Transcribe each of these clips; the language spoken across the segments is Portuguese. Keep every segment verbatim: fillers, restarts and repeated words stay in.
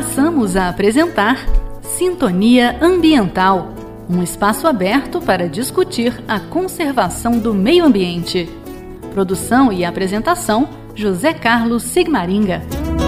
Passamos a apresentar Sintonia Ambiental, um espaço aberto para discutir a conservação do meio ambiente. Produção e apresentação, José Carlos Sigmaringa.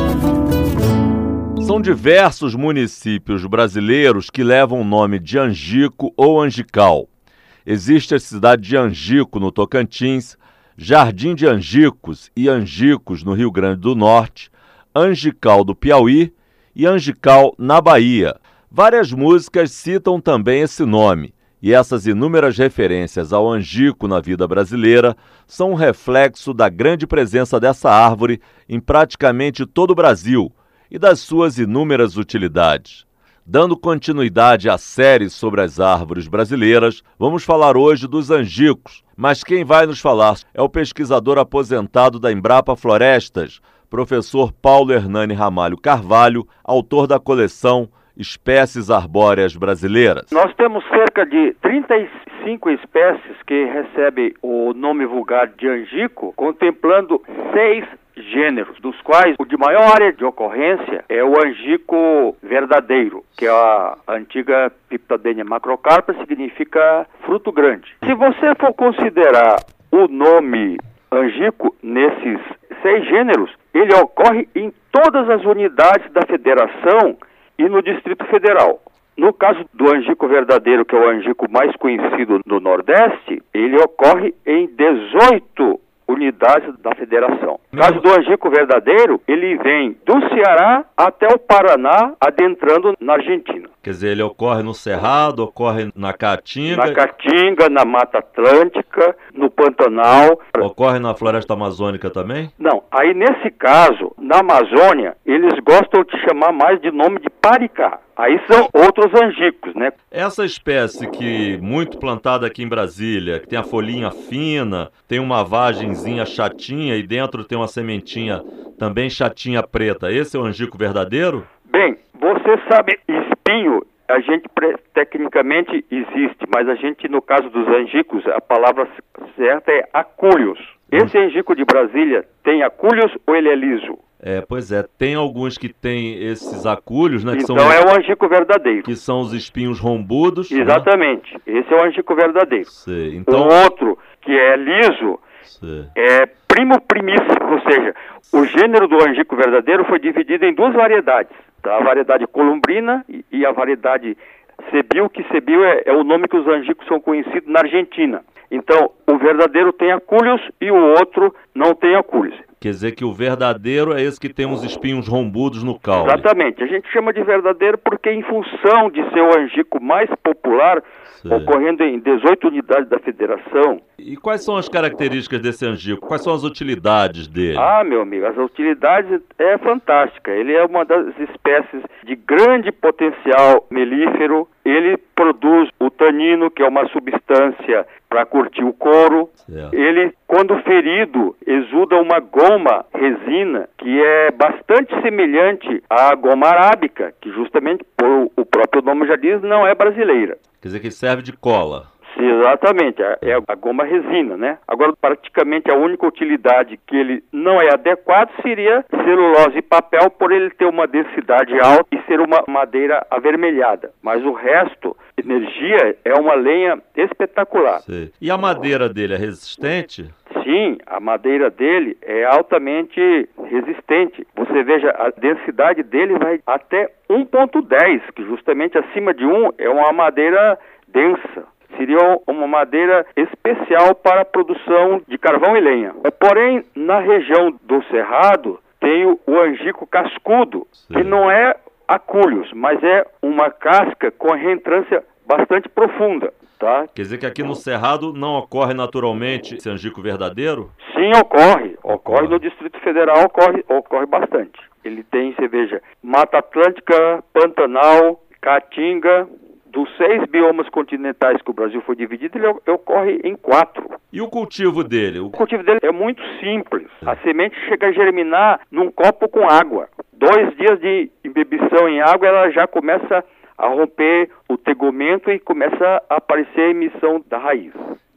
São diversos municípios brasileiros que levam o nome de Angico ou Angical. Existe a cidade de Angico, no Tocantins, Jardim de Angicos e Angicos, no Rio Grande do Norte, Angical do Piauí e Angical, na Bahia. Várias músicas citam também esse nome, e essas inúmeras referências ao angico na vida brasileira são um reflexo da grande presença dessa árvore em praticamente todo o Brasil e das suas inúmeras utilidades. Dando continuidade à série sobre as árvores brasileiras, vamos falar hoje dos angicos, mas quem vai nos falar é o pesquisador aposentado da Embrapa Florestas, professor Paulo Hernani Ramalho Carvalho, autor da coleção Espécies Arbóreas Brasileiras. Nós temos cerca de trinta e cinco espécies que recebem o nome vulgar de angico, contemplando seis gêneros, dos quais o de maior área de ocorrência é o angico verdadeiro, que é a antiga Piptadenia macrocarpa, significa fruto grande. Se você for considerar o nome angico nesses seis gêneros, ele ocorre em todas as unidades da federação e no Distrito Federal. No caso do angico verdadeiro, que é o angico mais conhecido no Nordeste, ele ocorre em dezoito unidades da federação. No caso do angico verdadeiro, ele vem do Ceará até o Paraná, adentrando na Argentina. Quer dizer, ele ocorre no Cerrado, ocorre na Caatinga... Na Caatinga, na Mata Atlântica, no Pantanal... Ocorre na Floresta Amazônica também? Não, aí nesse caso, na Amazônia, eles gostam de chamar mais de nome de paricá. Aí são outros angicos, né? Essa espécie que muito plantada aqui em Brasília, que tem a folhinha fina, tem uma vagenzinha chatinha e dentro tem uma sementinha também chatinha preta, esse é o angico verdadeiro? Bem, você sabe, espinho, a gente tecnicamente existe, mas a gente, no caso dos angicos, a palavra certa é acúlios. Esse angico de Brasília tem acúlios ou ele é liso? É, pois é, tem alguns que tem esses acúlios, né? Que então são, é o angico verdadeiro. Que são os espinhos rombudos. Exatamente, né? Esse é o angico verdadeiro. Sei. Então... O outro, que é liso, Sei. é primo primíssimo, ou seja, o gênero do angico verdadeiro foi dividido em duas variedades, tá? A variedade columbrina e, e a variedade cebil, que cebil é, é o nome que os angicos são conhecidos na Argentina. Então, o verdadeiro tem acúlios e o outro não tem acúlios. Quer dizer que o verdadeiro é esse que tem uns espinhos rombudos no caule. Exatamente. A gente chama de verdadeiro porque, em função de ser o angico mais popular, Sei. ocorrendo em dezoito unidades da federação... E quais são as características desse angico? Quais são as utilidades dele? Ah, meu amigo, as utilidades é fantástica. Ele é uma das espécies de grande potencial melífero. Ele produz o tanino, que é uma substância para curtir o couro. Certo. Ele, quando ferido, exuda uma goma resina que é bastante semelhante à goma arábica, que justamente, por o próprio nome já diz, não é brasileira. Quer dizer que serve de cola. Sim, exatamente, é a goma resina, né? Agora, praticamente a única utilidade que ele não é adequado seria celulose e papel, por ele ter uma densidade alta e ser uma madeira avermelhada. Mas o resto, energia, é uma lenha espetacular. Sim. E a madeira dele é resistente? Sim, a madeira dele é altamente resistente. Você veja, a densidade dele vai até um ponto dez, que justamente acima de um é uma madeira densa. Seria uma madeira especial para a produção de carvão e lenha. Porém, na região do Cerrado, tem o, o angico cascudo, Sim. que não é acúlios, mas é uma casca com a reentrância bastante profunda. Tá? Quer dizer que aqui no Cerrado não ocorre naturalmente esse angico verdadeiro? Sim, ocorre. Ocorre no Distrito Federal, ocorre, ocorre bastante. Ele tem, você veja, Mata Atlântica, Pantanal, Caatinga. Dos seis biomas continentais que o Brasil foi dividido, ele ocorre em quatro. E o cultivo dele? O cultivo dele é muito simples. A semente chega a germinar num copo com água. Dois dias de imbibição em água, ela já começa a romper o tegumento e começa a aparecer a emissão da raiz.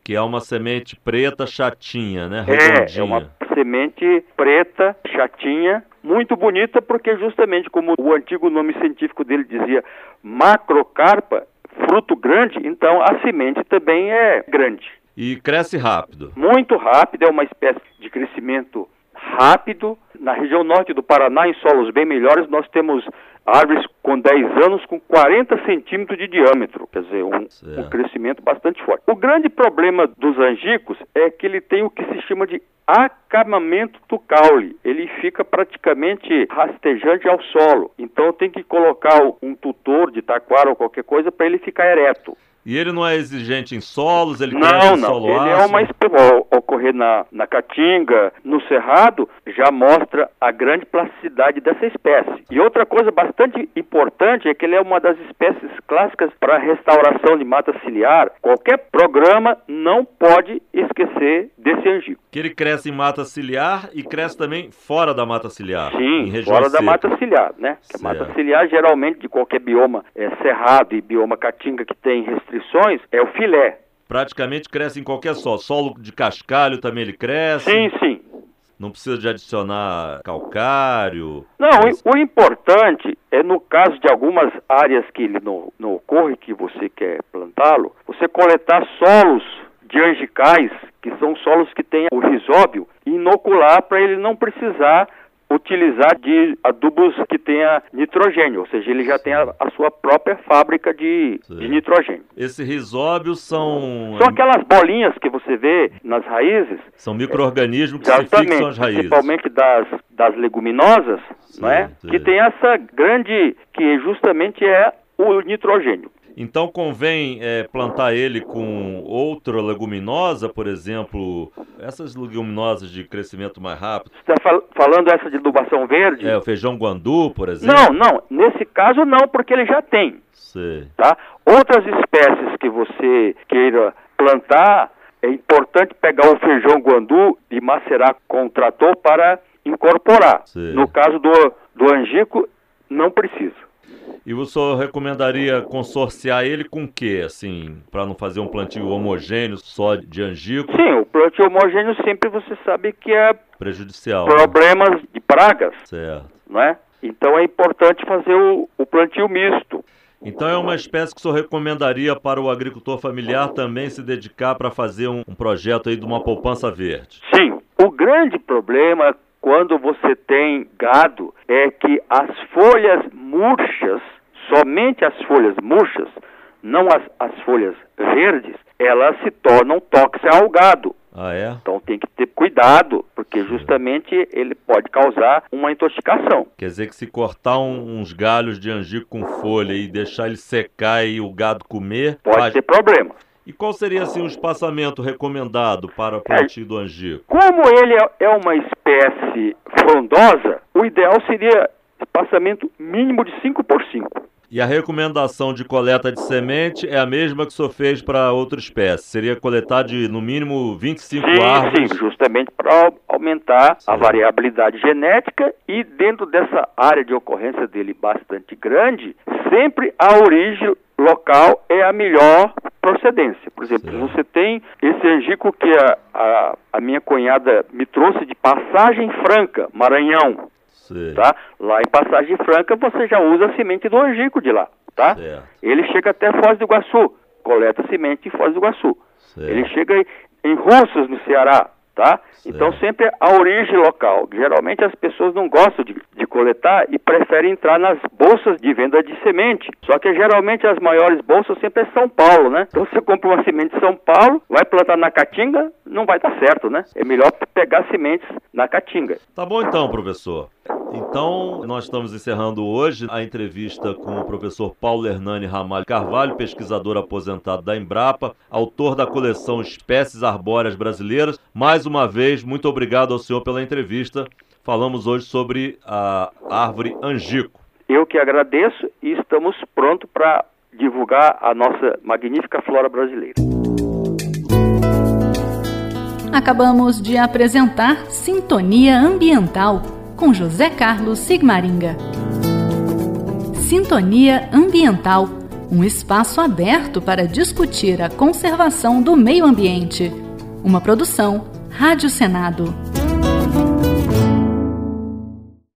que é uma semente preta chatinha, né? Redondinha. É, é uma semente preta chatinha, muito bonita, porque justamente como o antigo nome científico dele dizia, macrocarpa, fruto grande, então a semente também é grande. E cresce rápido. Muito rápido, é uma espécie de crescimento rápido. Na região norte do Paraná, em solos bem melhores, nós temos árvores com dez anos com quarenta centímetros de diâmetro, quer dizer, um, um crescimento bastante forte. O grande problema dos angicos é que ele tem o que se chama de acamamento do caule. Ele fica praticamente rastejante ao solo, então tem que colocar um tutor de taquara ou qualquer coisa para ele ficar ereto. E ele não é exigente em solos? Ele não, cresce em não. solo Ele ácido? é uma espécie, ocorrer na, na caatinga, no cerrado, já mostra a grande plasticidade dessa espécie. E outra coisa bastante importante é que ele é uma das espécies clássicas para restauração de mata ciliar. Qualquer programa não pode esquecer desse angico. Que ele cresce em mata ciliar e cresce também fora da mata ciliar. Sim, em região fora seca. da mata ciliar, né? A mata ciliar, geralmente, de qualquer bioma é, cerrado e bioma caatinga que tem restrições, é o filé. Praticamente cresce em qualquer solo. Solo de cascalho também ele cresce? Sim, sim. Não precisa de adicionar calcário? Não, mas... o, o importante é, no caso de algumas áreas que ele não, não ocorre, que você quer plantá-lo, você coletar solos de angicais, que são solos que têm o risóbio, e inocular para ele não precisar utilizar de adubos que tenha nitrogênio, ou seja, ele já tem a, a sua própria fábrica de, de nitrogênio. Esse risóbio são... São aquelas bolinhas que você vê nas raízes. São micro-organismos que se fixam as raízes. Principalmente das, das leguminosas, sim, não é? Sim. Que tem essa grande, que justamente é o nitrogênio. Então convém é, plantar ele com outra leguminosa, por exemplo, essas leguminosas de crescimento mais rápido. Você está fal- falando essa de adubação verde? É, o feijão guandu, por exemplo? Não, não. Nesse caso não, porque ele já tem. Sei. Tá? Outras espécies que você queira plantar, é importante pegar o feijão guandu e macerar com o trator para incorporar. Sei. No caso do, do angico, não precisa. E o senhor recomendaria consorciar ele com o quê, assim, para não fazer um plantio homogêneo só de angico? Sim, o plantio homogêneo sempre você sabe que é prejudicial. Problemas, né, de pragas. Certo. Não é? Então é importante fazer o, o plantio misto. Então é uma espécie que o senhor recomendaria para o agricultor familiar também se dedicar para fazer um, um projeto aí de uma poupança verde? Sim. O grande problema quando você tem gado é que as folhas murchas, somente as folhas murchas, não as, as folhas verdes, elas se tornam tóxicas ao gado. Ah, é? Então tem que ter cuidado, porque justamente ele pode causar uma intoxicação. Quer dizer que se cortar um, uns galhos de angico com folha e deixar ele secar e o gado comer... Pode faz... ter problema. E qual seria assim o espaçamento recomendado para o plantio é, do angico? Como ele é uma espécie frondosa, o ideal seria espaçamento mínimo de cinco por cinco. E a recomendação de coleta de semente é a mesma que o senhor fez para outra espécie? Seria coletar de, no mínimo, vinte e cinco sim, árvores? Sim, justamente para aumentar sim. a variabilidade genética e dentro dessa área de ocorrência dele bastante grande, sempre a origem local é a melhor procedência. Por exemplo, sim. você tem esse angico que a, a, a minha cunhada me trouxe de Passagem Franca, Maranhão. Sim. Tá? Lá em Passagem Franca você já usa a semente do angico de lá, tá? Certo. Ele chega até Foz do Iguaçu, coleta a semente em Foz do Iguaçu. Certo. Ele chega em Russas, no Ceará, tá? Certo. Então sempre a origem local. Geralmente as pessoas não gostam de, de coletar e preferem entrar nas bolsas de venda de semente. Só que geralmente as maiores bolsas sempre é São Paulo, né? Então você compra uma semente de São Paulo, vai plantar na Caatinga, não vai dar certo, né? É melhor pegar sementes na Caatinga. Tá bom então, professor. Então, nós estamos encerrando hoje a entrevista com o professor Paulo Hernani Ramalho Carvalho, pesquisador aposentado da Embrapa, autor da coleção Espécies Arbóreas Brasileiras. Mais uma vez, muito obrigado ao senhor pela entrevista. Falamos hoje sobre a árvore angico. Eu que agradeço e estamos prontos para divulgar a nossa magnífica flora brasileira. Acabamos de apresentar Sintonia Ambiental, com José Carlos Sigmaringa. Sintonia Ambiental, um espaço aberto para discutir a conservação do meio ambiente. Uma produção Rádio Senado.